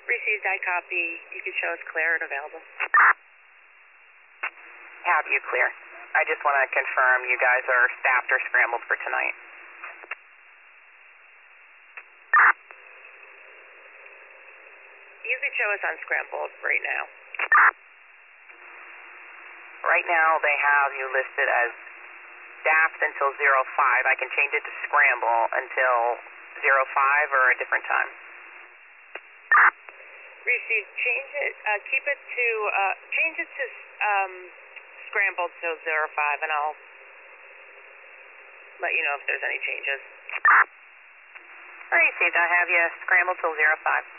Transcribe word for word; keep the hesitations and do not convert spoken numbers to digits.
Received, I copy. You can show us clear and available. Have you clear? I just want to confirm you guys are staffed or scrambled for tonight. You can show us unscrambled right now. Right now they have you listed as staffed until zero five. I can change it to scramble until zero five or a different time. Received. Change it. Uh, keep it to. Uh, change it to um, scrambled till zero five, and I'll let you know if there's any changes. Received. I have you scrambled till zero five.